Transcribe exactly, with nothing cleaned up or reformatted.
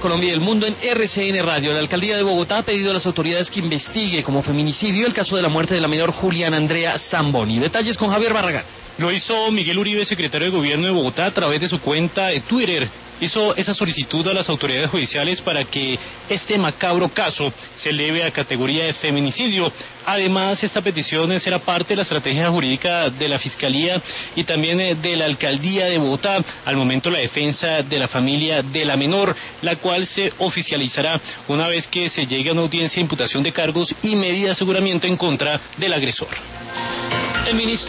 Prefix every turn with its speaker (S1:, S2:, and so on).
S1: Colombia y del mundo en R C N Radio. La alcaldía de Bogotá ha pedido a las autoridades que investigue como feminicidio el caso de la muerte de la menor Juliana Andrea Zamboni. Detalles con Javier Barragán.
S2: Lo hizo Miguel Uribe, secretario de Gobierno de Bogotá, a través de su cuenta de Twitter. Hizo esa solicitud a las autoridades judiciales para que este macabro caso se eleve a categoría de feminicidio. Además, esta petición será parte de la estrategia jurídica de la Fiscalía y también de la Alcaldía de Bogotá, al momento la defensa de la familia de la menor, la cual se oficializará una vez que se llegue a una audiencia de imputación de cargos y medida de aseguramiento en contra del agresor.
S1: El ministro